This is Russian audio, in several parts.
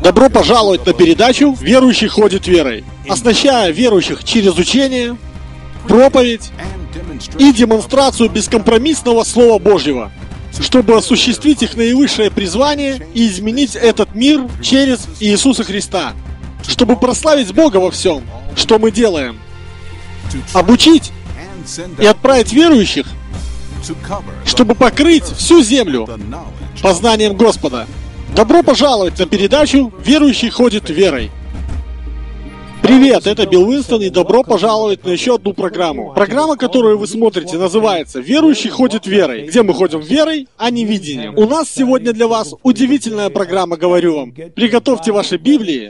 Добро пожаловать на передачу «Верующий ходит верой», оснащая верующих через учение, проповедь и демонстрацию бескомпромиссного Слова Божьего, чтобы осуществить их наивысшее призвание и изменить этот мир через Иисуса Христа, чтобы прославить Бога во всем, что мы делаем, обучить и отправить верующих, чтобы покрыть всю землю познанием Господа. Добро пожаловать на передачу «Верующий ходит верой». Привет, это Билл Уинстон, и добро пожаловать на еще одну программу. Программа, которую вы смотрите, называется «Верующий ходит верой», где мы ходим верой, а не видением. У нас сегодня для вас удивительная программа, говорю вам. Приготовьте ваши Библии.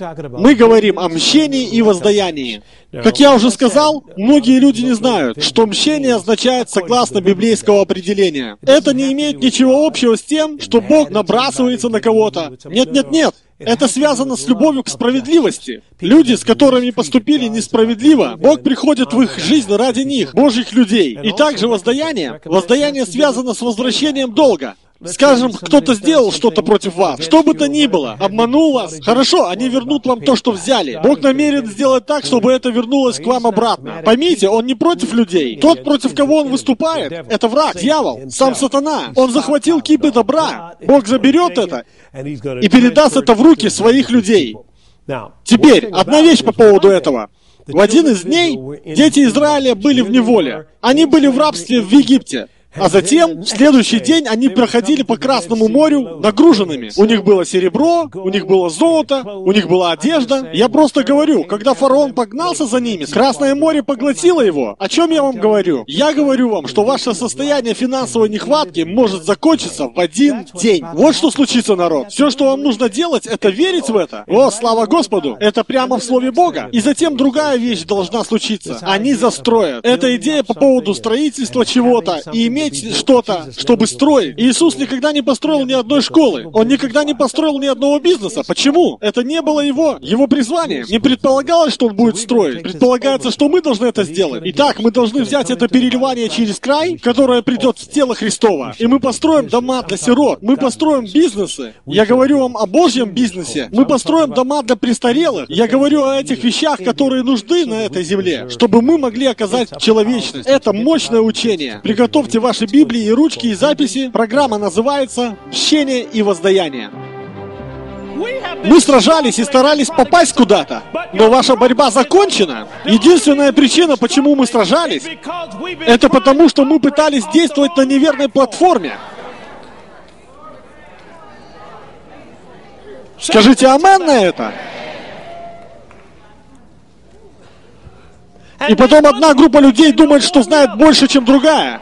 Мы говорим о мщении и воздаянии. Как я уже сказал, многие люди не знают, что мщение означает согласно библейского определения. Это не имеет ничего общего с тем, что Бог набрасывается на кого-то. Нет. Это связано с любовью к справедливости. Люди, с которыми поступили несправедливо, Бог приходит в их жизнь ради них, Божьих людей. И также воздаяние. Воздаяние связано с возвращением долга. Скажем, кто-то сделал что-то против вас, что бы то ни было, обманул вас. Хорошо, они вернут вам то, что взяли. Бог намерен сделать так, чтобы это вернулось к вам обратно. Поймите, Он не против людей. Тот, против кого Он выступает, это враг, дьявол, сам сатана. Он захватил кипы добра. Бог заберет это и передаст это в руки своих людей. Теперь, одна вещь по поводу этого. В один из дней дети Израиля были в неволе. Они были в рабстве в Египте. А затем, в следующий день, они проходили по Красному морю нагруженными. У них было серебро, у них было золото, у них была одежда. Я просто говорю, когда фараон погнался за ними, Красное море поглотило его. О чем я вам говорю? Я говорю вам, что ваше состояние финансовой нехватки может закончиться в один день. Вот что случится, народ. Все, что вам нужно делать, это верить в это. О, слава Господу! Это прямо в Слове Бога. И затем другая вещь должна случиться. Они застроят. Это идея по поводу строительства чего-то и иметь что-то, чтобы строить. Иисус никогда не построил ни одной школы. Он никогда не построил ни одного бизнеса. Почему? Это не было его призванием. Не предполагалось, что он будет строить. Предполагается, что мы должны это сделать. Итак, мы должны взять это переливание через край, которое придет в тело Христова. И мы построим дома для сирот. Мы построим бизнесы. Я говорю вам о Божьем бизнесе. Мы построим дома для престарелых. Я говорю о этих вещах, которые нужны на этой земле, чтобы мы могли оказать человечность. Это мощное учение. Приготовьте ваши Библии и ручки и записи. Программа называется «Мщение и воздаяние». Мы сражались и старались попасть куда-то, но ваша борьба закончена. Единственная причина, почему мы сражались, это потому, что мы пытались действовать на неверной платформе. Скажите «Амен» на это. И потом одна группа людей думает, что знает больше, чем другая.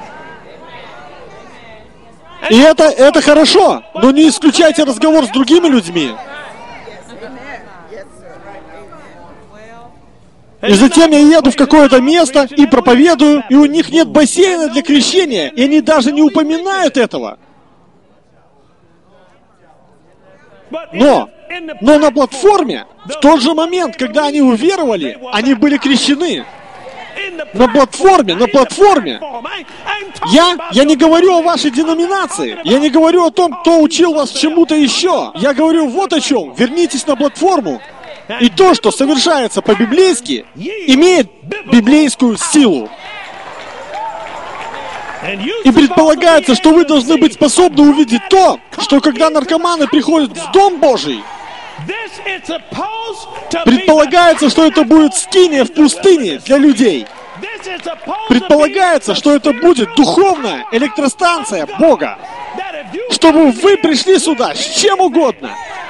И это хорошо, но не исключайте разговор с другими людьми. И затем я еду в какое-то место и проповедую, и у них нет бассейна для крещения, и они даже не упоминают этого. Но на платформе, в тот же момент, когда они уверовали, они были крещены. На платформе. Я не говорю о вашей деноминации. Я не говорю о том, кто учил вас чему-то еще. Я говорю вот о чем. Вернитесь на платформу. И то, что совершается по-библейски, имеет библейскую силу. И предполагается, что вы должны быть способны увидеть то, что когда наркоманы приходят в Дом Божий, предполагается, что это будет скиния в пустыне для людей. Предполагается, что это будет духовная электростанция Бога, чтобы вы пришли сюда с чем угодно.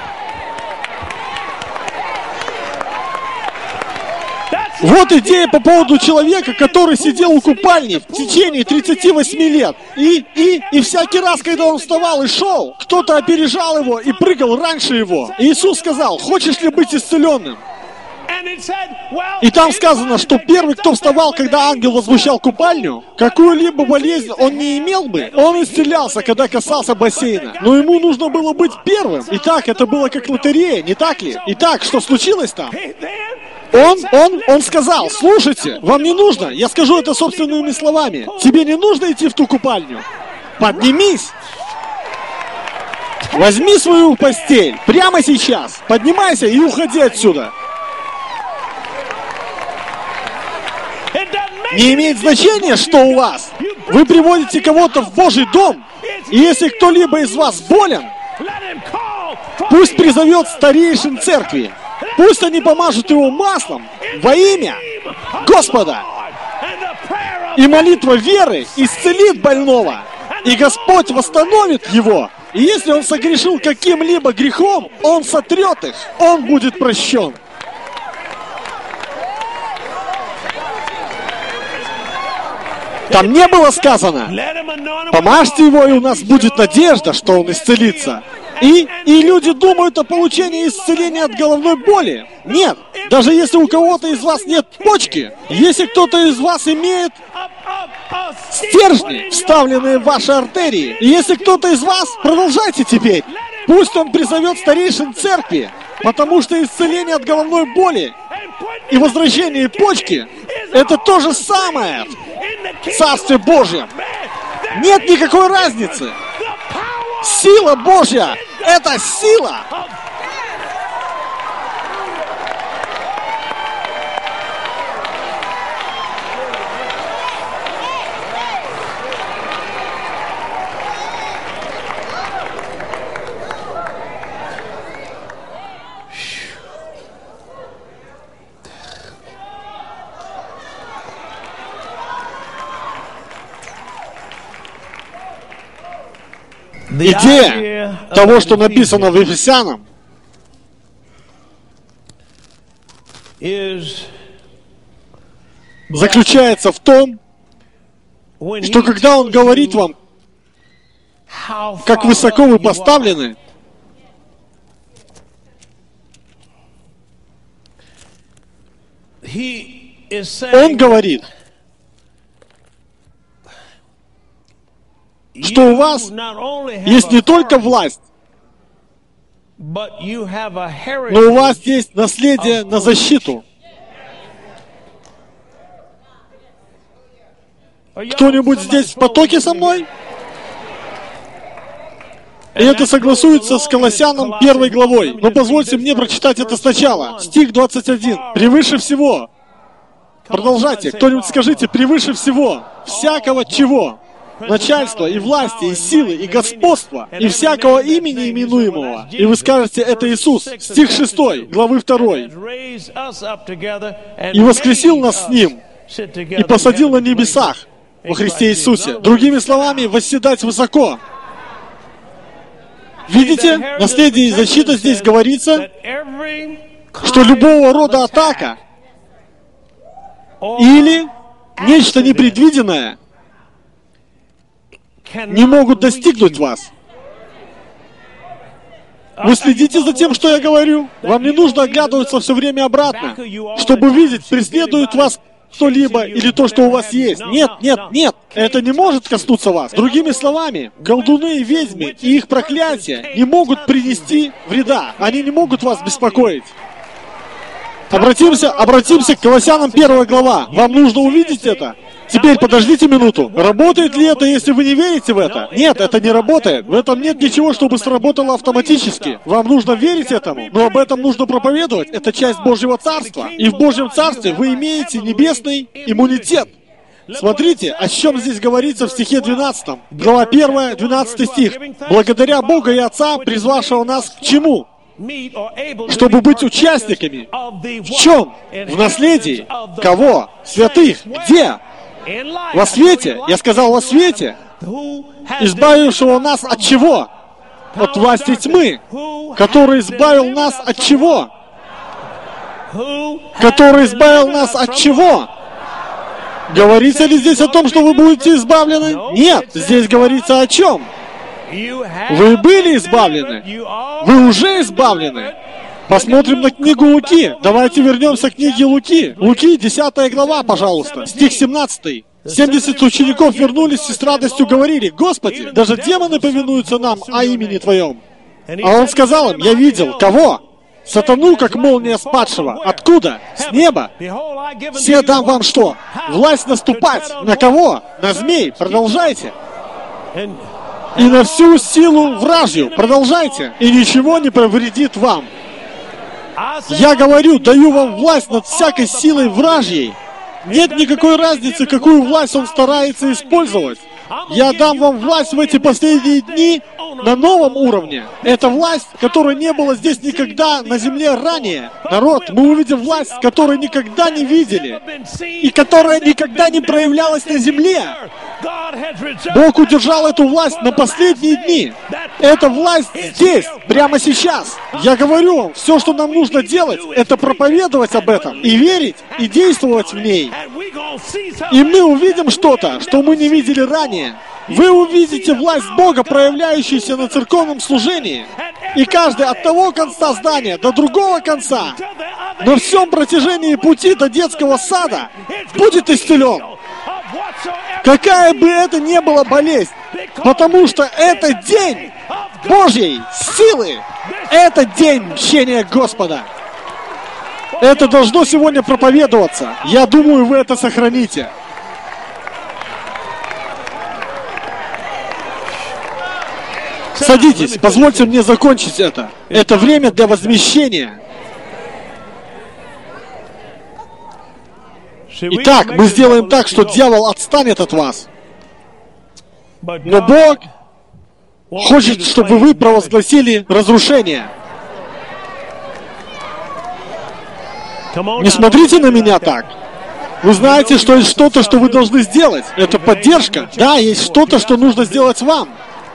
Вот идея по поводу человека, который сидел у купальни в течение 38 лет. И всякий раз, когда он вставал и шел, кто-то опережал его и прыгал раньше его. И Иисус сказал: «Хочешь ли быть исцеленным?» И там сказано, что первый, кто вставал, когда ангел возмущал купальню, какую-либо болезнь он не имел бы, он исцелялся, когда касался бассейна. Но ему нужно было быть первым. Итак, это было как лотерея, не так ли? Итак, что случилось там? Он сказал: слушайте, вам не нужно, я скажу это собственными словами, тебе не нужно идти в ту купальню. Поднимись. Возьми свою постель прямо сейчас, поднимайся и уходи отсюда. Не имеет значения, что у вас. Вы приводите кого-то в Божий дом, и если кто-либо из вас болен, пусть призовет старейшин церкви. Пусть они помажут его маслом во имя Господа. И молитва веры исцелит больного, и Господь восстановит его. И если он согрешил каким-либо грехом, он сотрет их, он будет прощен. Там не было сказано: помажьте его, и у нас будет надежда, что он исцелится. И люди думают о получении исцеления от головной боли. Нет, даже если у кого-то из вас нет почки, если кто-то из вас имеет стержни, вставленные в ваши артерии, и если кто-то из вас, продолжайте теперь, пусть он призовет старейшин церкви, потому что исцеление от головной боли и возвращение почки — это то же самое в Царстве Божьем. Нет никакой разницы. Сила Божья — это сила. Идея того, что написано в Ефесянам, заключается в том, что когда он говорит вам, как высоко вы поставлены, он говорит, что у вас есть не только власть, но у вас есть наследие на защиту. Кто-нибудь здесь в потоке со мной? И это согласуется с Колоссянам 1 главой. Но позвольте мне прочитать это сначала. Стих 21. «Превыше всего». Продолжайте. Кто-нибудь скажите: «Превыше всего». Всякого чего? Начальства, и власти, и силы, и господства, и всякого имени именуемого. И вы скажете: это Иисус. Стих 6, главы 2. «И воскресил нас с Ним, и посадил на небесах во Христе Иисусе». Другими словами, восседать высоко. Видите, наследие и защита здесь говорится, что любого рода атака или нечто непредвиденное не могут достигнуть вас. Вы следите за тем, что я говорю? Вам не нужно оглядываться все время обратно, чтобы видеть, преследует вас кто-либо или то, что у вас есть. Нет, нет, нет. Это не может коснуться вас. Другими словами, колдуны и ведьмы и их проклятия не могут принести вреда. Они не могут вас беспокоить. Обратимся к Колоссянам 1 глава. Вам нужно увидеть это. Теперь подождите минуту. Работает ли это, если вы не верите в это? Нет, это не работает. В этом нет ничего, чтобы сработало автоматически. Вам нужно верить этому, но об этом нужно проповедовать. Это часть Божьего Царства. И в Божьем Царстве вы имеете небесный иммунитет. Смотрите, о чем здесь говорится в стихе 12. Глава 1, 12 стих. «Благодаря Бога и Отца, призвавшего нас к чему? Чтобы быть участниками». В чем? В наследии. Кого? Святых. Где? Во свете. Я сказал, во свете. Избавившего нас от чего? От власти тьмы. Который избавил нас от чего? Который избавил нас от чего? Говорится ли здесь о том, что вы будете избавлены? Нет. Здесь говорится о чем? Вы были избавлены. Вы уже избавлены. Посмотрим на книгу Луки. Давайте вернемся к книге Луки. Луки, 10 глава, пожалуйста. Стих 17. 70 учеников вернулись и с радостью говорили: «Господи, даже демоны повинуются нам о имени Твоем». А Он сказал им: «Я видел». Кого? Сатану, как молния спадшего. Откуда? С неба. «Все дам вам что? Власть наступать». На кого? На змей. Продолжайте. и на всю силу вражью. Продолжайте. И ничего не повредит вам. Я говорю, даю вам власть над всякой силой вражьей. Нет никакой разницы, какую власть он старается использовать. Я дам вам власть в эти последние дни на новом уровне. Это власть, которой не было здесь никогда на земле ранее. Народ, мы увидим власть, которую никогда не видели и которая никогда не проявлялась на земле. Бог удержал эту власть на последние дни. Эта власть здесь, прямо сейчас. Я говорю вам, все, что нам нужно делать, это проповедовать об этом и верить, и действовать в ней. И мы увидим что-то, что мы не видели ранее. Вы увидите власть Бога, проявляющуюся на церковном служении. И каждый от того конца здания до другого конца, на всем протяжении пути до детского сада, будет исцелен. Какая бы это ни была болезнь, потому что это день Божьей силы, это день мщения Господа. Это должно сегодня проповедоваться. Я думаю, вы это сохраните. Садитесь, позвольте мне закончить это. Это время для возмещения. Итак, мы сделаем так, что дьявол отстанет от вас. Но Бог хочет, чтобы вы провозгласили разрушение. Не смотрите на меня так. Вы знаете, что есть что-то, что вы должны сделать. Это поддержка. Да, есть что-то, что нужно сделать вам.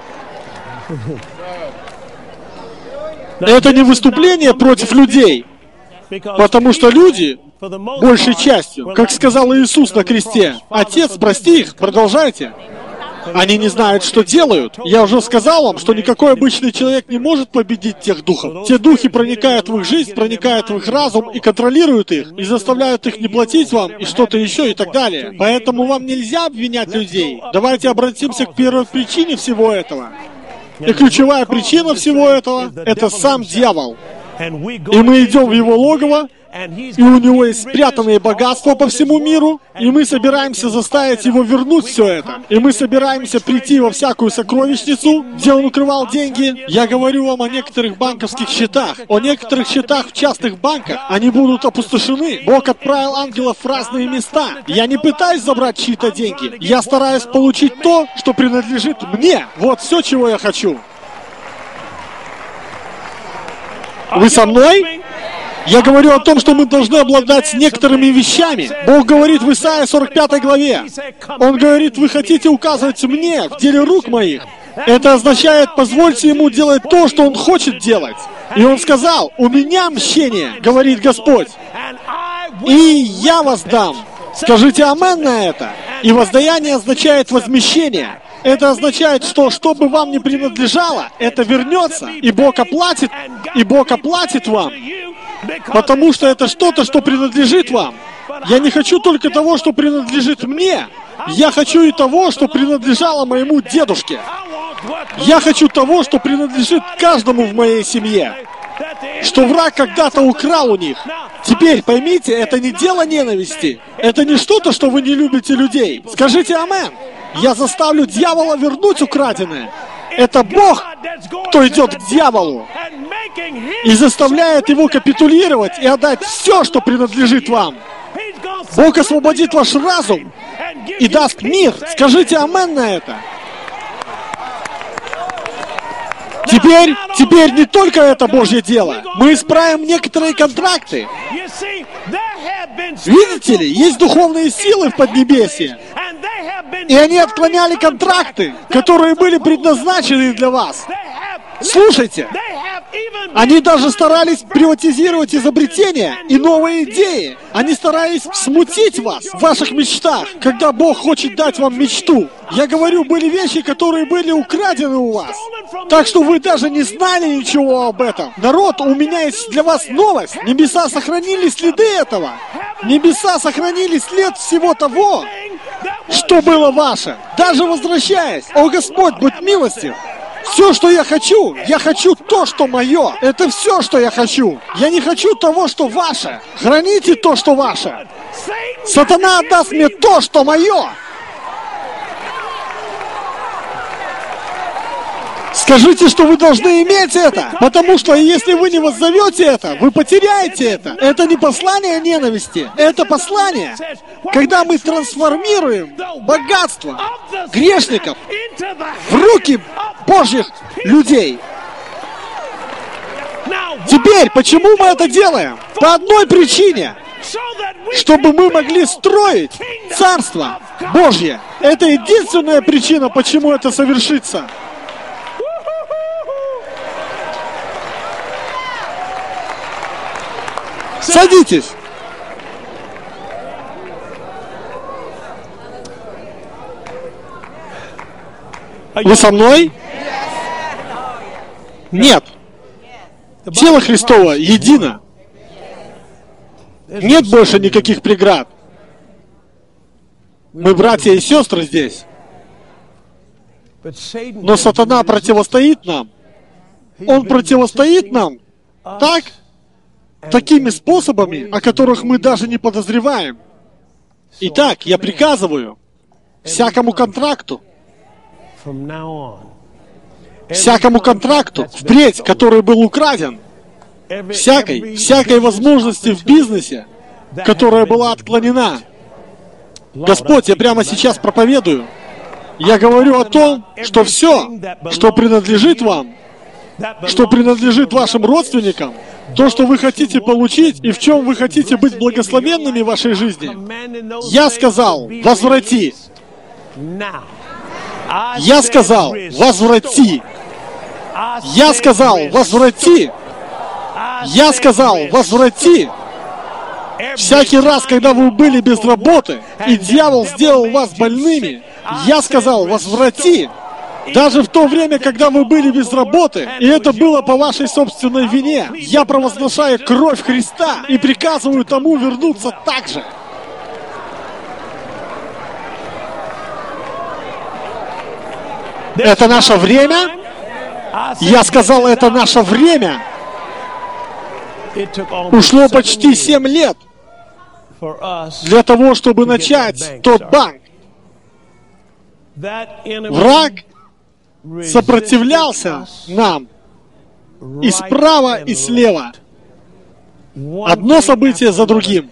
Это не выступление против людей. Потому что люди, большей частью, как сказал Иисус на кресте, «Отец, прости их», продолжайте. Они не знают, что делают. Я уже сказал вам, что никакой обычный человек не может победить тех духов. Те духи проникают в их жизнь, проникают в их разум и контролируют их, и заставляют их не платить вам, и что-то еще, и так далее. Поэтому вам нельзя обвинять людей. Давайте обратимся к первой причине всего этого. И ключевая причина всего этого – это сам дьявол. И мы идем в его логово, и у него есть спрятанные богатства по всему миру, и мы собираемся заставить его вернуть все это. И мы собираемся прийти во всякую сокровищницу, где он укрывал деньги. Я говорю вам о некоторых банковских счетах, о некоторых счетах в частных банках. Они будут опустошены. Бог отправил ангелов в разные места. Я не пытаюсь забрать чьи-то деньги. Я стараюсь получить то, что принадлежит мне. Вот все, чего я хочу. Вы со мной? Я говорю о том, что мы должны обладать некоторыми вещами. Бог говорит в Исаии 45 главе. Он говорит, вы хотите указывать мне в деле рук моих. Это означает, позвольте ему делать то, что он хочет делать. И он сказал, у меня мщение, говорит Господь, и я воздам. Скажите амен на это. И воздаяние означает возмещение. Это означает, что бы вам ни принадлежало, это вернется, и Бог оплатит вам. Потому что это что-то, что принадлежит вам. Я не хочу только того, что принадлежит мне. Я хочу и того, что принадлежало моему дедушке. Я хочу того, что принадлежит каждому в моей семье. Что враг когда-то украл у них. Теперь поймите, это не дело ненависти. Это не что-то, что вы не любите людей. Скажите амен. Я заставлю дьявола вернуть украденное. Это Бог, кто идет к дьяволу и заставляет его капитулировать и отдать все, что принадлежит вам. Бог освободит ваш разум и даст мир. Скажите амен на это. Теперь не только это Божье дело. Мы исправим некоторые контракты. Видите ли, есть духовные силы в Поднебесье. И они отклоняли контракты, которые были предназначены для вас. Слушайте, они даже старались приватизировать изобретения и новые идеи. Они старались смутить вас в ваших мечтах, когда Бог хочет дать вам мечту. Я говорю, были вещи, которые были украдены у вас. Так что вы даже не знали ничего об этом. Народ, у меня есть для вас новость. Небеса сохранили следы этого. Небеса сохранили след всего того, что было ваше. Даже возвращаясь. О Господь, будь милостив. Все, что я хочу то, что мое. Это все, что я хочу. Я не хочу того, что ваше. Храните то, что ваше. Сатана отдаст мне то, что мое. Скажите, что вы должны иметь это, потому что если вы не воззовете это, вы потеряете это. Это не послание ненависти, это послание, когда мы трансформируем богатство грешников в руки Божьих людей. Теперь, почему мы это делаем? По одной причине. Чтобы мы могли строить Царство Божье. Это единственная причина, почему это совершится. Садитесь. Вы со мной? Нет. Тело Христово едино. Нет больше никаких преград. Мы братья и сестры здесь. Но сатана противостоит нам. Он противостоит нам такими способами, о которых мы даже не подозреваем. Итак, я приказываю всякому контракту, впредь, который был украден, всякой возможности в бизнесе, которая была отклонена. Господь, я прямо сейчас проповедую. Я говорю о том, что все, что принадлежит вам, что принадлежит вашим родственникам, то, что вы хотите получить и в чем вы хотите быть благословенными в вашей жизни, я сказал, возврати. Я сказал, возврати. Я сказал, возврати. Я сказал, возврати. Всякий раз, когда вы были без работы, и дьявол сделал вас больными, я сказал, возврати. Даже в то время, когда вы были без работы, и это было по вашей собственной вине, я провозглашаю кровь Христа и приказываю тому вернуться так же. Это наше время? Я сказал, это наше время. Ушло почти 7 лет для того, чтобы начать тот банк. Враг сопротивлялся нам и справа, и слева. Одно событие за другим.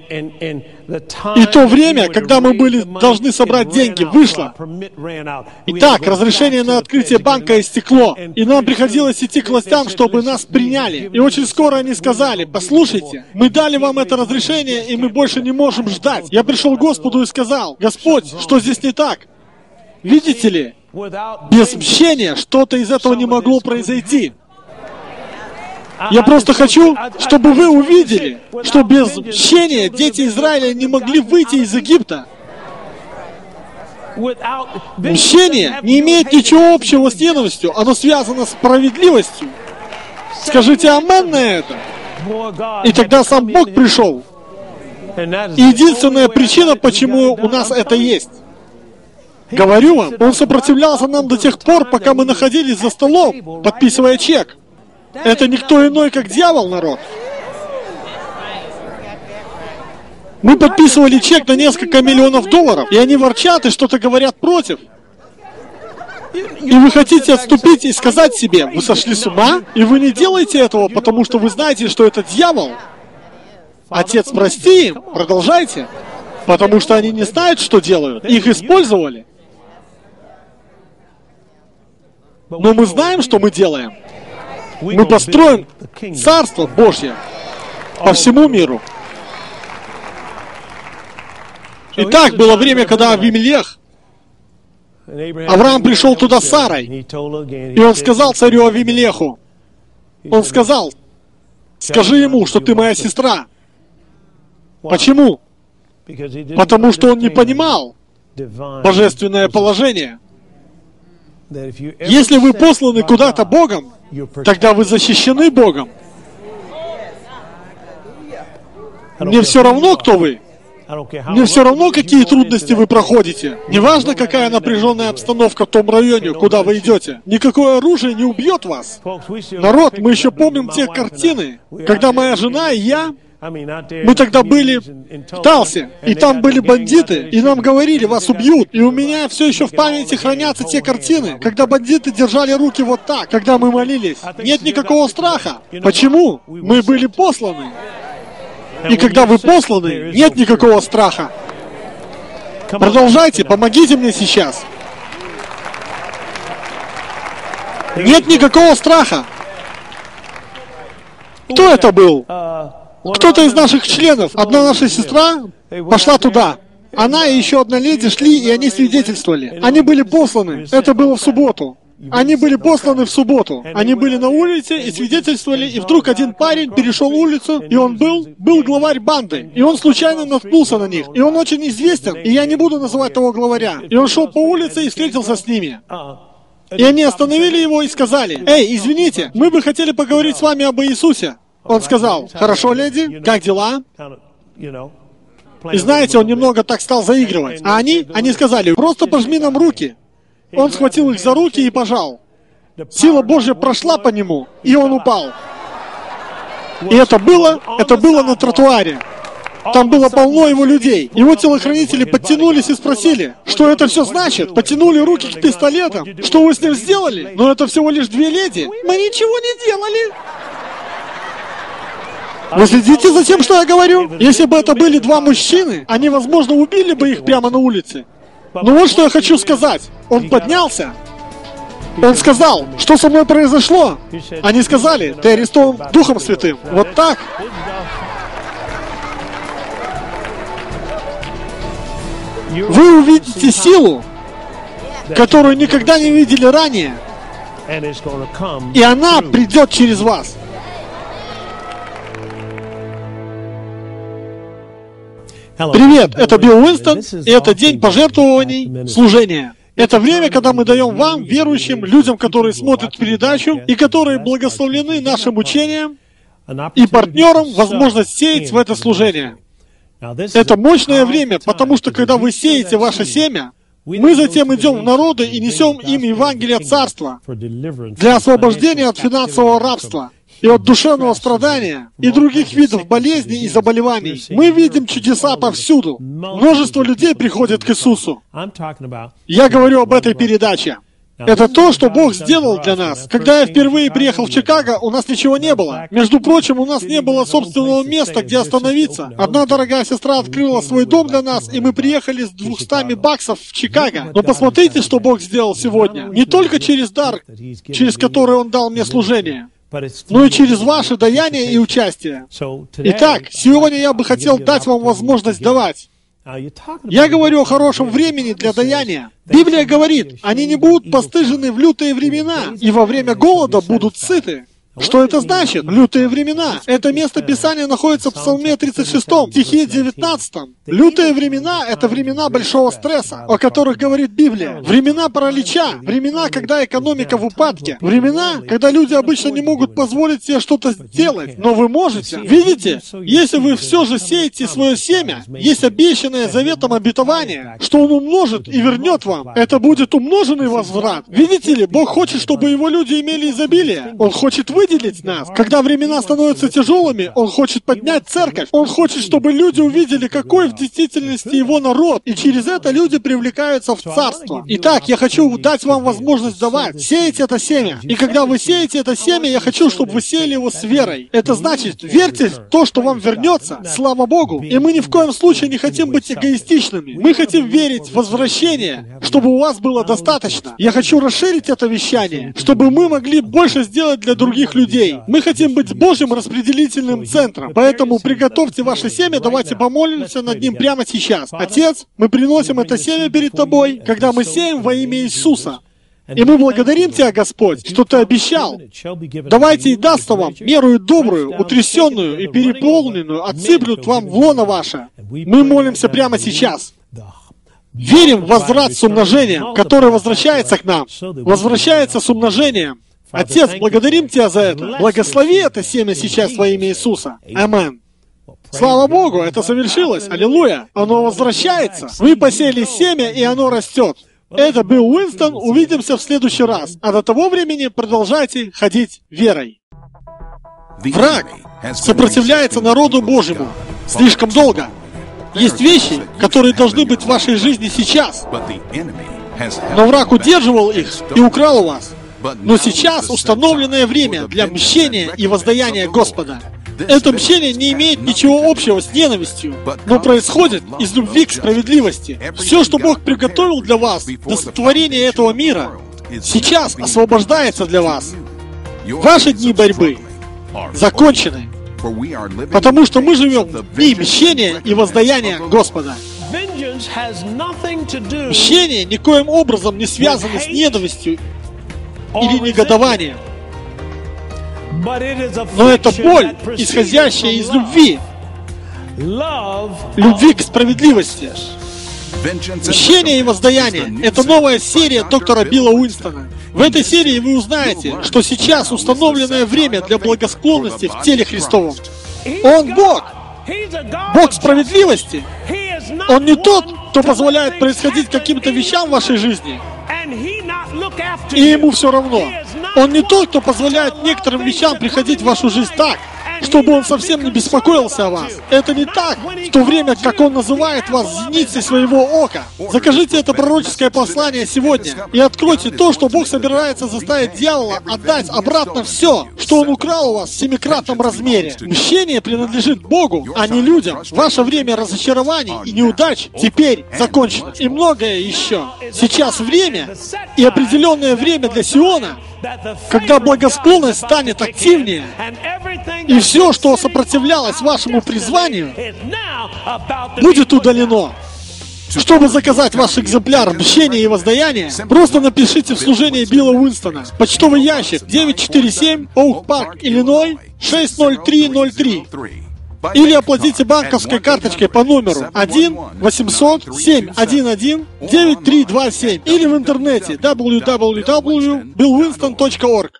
И то время, когда мы должны собрать деньги, вышло. Итак, разрешение на открытие банка истекло. И нам приходилось идти к властям, чтобы нас приняли. И очень скоро они сказали, послушайте, мы дали вам это разрешение, и мы больше не можем ждать. Я пришел к Господу и сказал, Господь, что здесь не так? Видите ли, без мщения что-то из этого не могло произойти. Я просто хочу, чтобы вы увидели, что без мщения дети Израиля не могли выйти из Египта. Мщение не имеет ничего общего с ненавистью, оно связано с справедливостью. Скажите амен на это. И тогда сам Бог пришел. И единственная причина, почему у нас это есть. Говорю вам, Он сопротивлялся нам до тех пор, пока мы находились за столом, подписывая чек. Это никто иной, как дьявол, народ. Мы подписывали чек на несколько миллионов долларов, и они ворчат и что-то говорят против. И вы хотите отступить и сказать себе, вы сошли с ума, и вы не делаете этого, потому что вы знаете, что это дьявол. Отец, прости им, продолжайте. Потому что они не знают, что делают. Их использовали. Но мы знаем, что мы делаем. Мы построим Царство Божье по всему миру. Итак, было время, когда Авимелех, Авраам пришел туда с Сарой, и он сказал царю Авимелеху, он сказал, скажи ему, что ты моя сестра. Почему? Потому что он не понимал божественное положение. Если вы посланы куда-то Богом, тогда вы защищены Богом. Мне все равно, кто вы. Мне все равно, какие трудности вы проходите. Неважно, какая напряженная обстановка в том районе, куда вы идете. Никакое оружие не убьет вас. Народ, мы еще помним те картины, когда моя жена и я Мы тогда были в Талсе, и там были бандиты, и нам говорили, вас убьют. И у меня все еще в памяти хранятся те картины, когда бандиты держали руки вот так, когда мы молились. Нет никакого страха. Почему? Мы были посланы. И когда вы посланы, нет никакого страха. Продолжайте, помогите мне сейчас. Нет никакого страха. Кто это был? Кто-то из наших членов. Одна наша сестра пошла туда. Она и еще одна леди шли, и они свидетельствовали. Они были посланы. Это было в субботу. Они были посланы в субботу. Они были на улице и свидетельствовали, и вдруг один парень перешел улицу, и он был главарь банды. И он случайно наткнулся на них. И он очень известен, и я не буду называть того главаря. И он шел по улице и встретился с ними. И они остановили его и сказали: «Эй, извините, мы бы хотели поговорить с вами об Иисусе». Он сказал: «Хорошо, леди, как дела?» И знаете, он немного так стал заигрывать. А они сказали: «Просто пожми нам руки». Он схватил их за руки и пожал. Сила Божья прошла по нему, и он упал. И это было на тротуаре. Там было полно его людей. Его телохранители подтянулись и спросили, что это все значит. Потянули руки к пистолетам. Что вы с ним сделали? Но это всего лишь две леди. Мы ничего не делали. Вы следите за тем, что я говорю? Если бы это были два мужчины, они, возможно, убили бы их прямо на улице. Но вот что я хочу сказать. Он поднялся. Он сказал: «Что со мной произошло?» Они сказали: «Ты арестован Духом Святым». Вот так. Вы увидите силу, которую никогда не видели ранее. И она придет через вас. Привет, это Билл Уинстон, и это день пожертвований, служения. Это время, когда мы даем вам, верующим, людям, которые смотрят передачу и которые благословлены нашим учением, и партнерам возможность сеять в это служение. Это мощное время, потому что когда вы сеете ваше семя, мы затем идем в народы и несем им Евангелие Царства для освобождения от финансового рабства и от душевного страдания, и других видов болезней и заболеваний. Мы видим чудеса повсюду. Множество людей приходят к Иисусу. Я говорю об этой передаче. Это то, что Бог сделал для нас. Когда я впервые приехал в Чикаго, у нас ничего не было. Между прочим, у нас не было собственного места, где остановиться. Одна дорогая сестра открыла свой дом для нас, и мы приехали с $200 в Чикаго. Но посмотрите, что Бог сделал сегодня. Не только через дар, через который Он дал мне служение, но и через ваше даяние и участие. Итак, сегодня я бы хотел дать вам возможность давать. Я говорю о хорошем времени для даяния. Библия говорит: они не будут постыжены в лютые времена, и во время голода будут сыты. Что это значит? Лютые времена. Это место Писания находится в Псалме 36, стихе 19. Лютые времена — это времена большого стресса, о которых говорит Библия. Времена паралича, времена, когда экономика в упадке, времена, когда люди обычно не могут позволить себе что-то сделать, но вы можете. Видите? Если вы все же сеете свое семя, есть обещанное заветом обетование, что Он умножит и вернет вам. Это будет умноженный возврат. Видите ли, Бог хочет, чтобы Его люди имели изобилие. Он хочет выделить нас. Когда времена становятся тяжелыми, Он хочет поднять церковь. Он хочет, чтобы люди увидели, какой в действительности Его народ, и через это люди привлекаются в Царство. Итак, я хочу дать вам возможность давать. Сеять это семя. И когда вы сеете это семя, я хочу, чтобы вы сеяли его с верой. Это значит, верьте в то, что вам вернется. Слава Богу. И мы ни в коем случае не хотим быть эгоистичными. Мы хотим верить в возвращение, чтобы у вас было достаточно. Я хочу расширить это вещание, чтобы мы могли больше сделать для других людей. Мы хотим быть Божьим распределительным центром. Поэтому приготовьте ваше семя, давайте помолимся над ним прямо сейчас. Отец, мы приносим это семя перед Тобой, когда мы сеем во имя Иисуса. И мы благодарим Тебя, Господь, что Ты обещал. Давайте и даст вам меру добрую, утрясенную и переполненную, отсыплют вам в лоно ваше. Мы молимся прямо сейчас. Верим в возврат с умножением, который возвращается к нам. Возвращается с умножением. Отец, благодарим Тебя за это. Благослови это семя сейчас во имя Иисуса. Аминь. Слава Богу, это совершилось. Аллилуйя. Оно возвращается. Вы посеяли семя, и оно растет. Это был Уинстон. Увидимся в следующий раз. А до того времени продолжайте ходить верой. Враг сопротивляется народу Божьему слишком долго. Есть вещи, которые должны быть в вашей жизни сейчас, но враг удерживал их и украл у вас. Но сейчас установленное время для мщения и воздаяния Господа. Это мщение не имеет ничего общего с ненавистью, но происходит из любви к справедливости. Все, что Бог приготовил для вас до сотворения этого мира, сейчас освобождается для вас. Ваши дни борьбы закончены, потому что мы живем в дни мщения и воздаяния Господа. Мщение никоим образом не связано с ненавистью или негодованием. Но это боль, исходящая из любви. Любви к справедливости. Мщение и воздаяние – это новая серия доктора Билла Уинстона. В этой серии вы узнаете, что сейчас установленное время для благосклонности в теле Христовом. Он Бог. Бог справедливости. Он не тот, кто позволяет происходить каким-то вещам в вашей жизни, и ему все равно. Он не тот, кто позволяет некоторым вещам приходить в вашу жизнь так, чтобы он совсем не беспокоился о вас. Это не так, в то время как он называет вас зеницей своего ока. Закажите это пророческое послание сегодня и откройте то, что Бог собирается заставить дьявола отдать обратно все, что он украл у вас в 7-кратном размере. Мщение принадлежит Богу, а не людям. Ваше время разочарований и неудач теперь закончено. И многое еще. Сейчас время и определенное время для Сиона, когда благосклонность станет активнее, и все, что сопротивлялось вашему призванию, будет удалено. Чтобы заказать ваш экземпляр «Мщение и воздаяние», просто напишите в служение Билла Уинстона. Почтовый ящик 947 Оук Парк, Иллиной 60303. Или оплатите банковской карточкой по номеру 1-800-711-9327 или в интернете www.billwinston.org.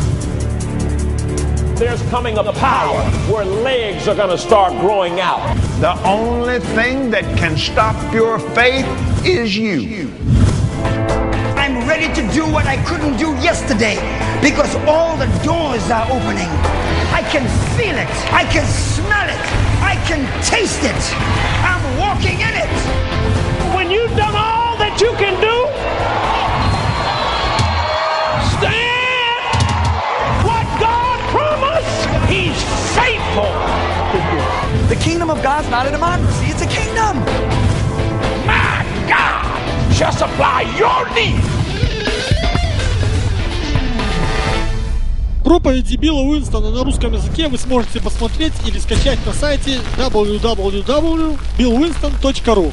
There's coming a power where legs are going to start growing out. The only thing that can stop your faith is you. I'm ready to do what I couldn't do yesterday because all the doors are opening. I can feel it. I can smell it. I can taste it. I'm walking in it. When you've done all that you can do, stand. What God promised, He's faithful. The kingdom of God's not a democracy. It's a kingdom. My God shall supply your need. Проповеди Билла Уинстона на русском языке вы сможете посмотреть или скачать на сайте www.billwinston.ru.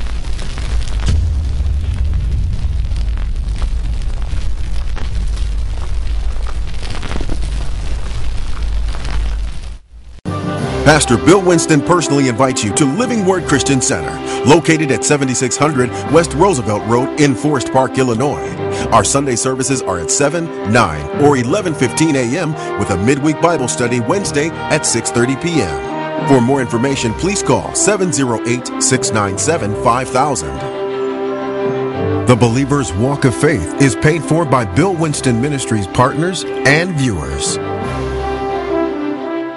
Pastor Bill Winston personally invites you to Living Word Christian Center, located at 7600 West Roosevelt Road in Forest Park, Illinois. Our Sunday services are at 7, 9, or 11:15 a.m. with a midweek Bible study Wednesday at 6:30 p.m. For more information, please call 708-697-5000. The Believer's Walk of Faith is paid for by Bill Winston Ministries partners and viewers.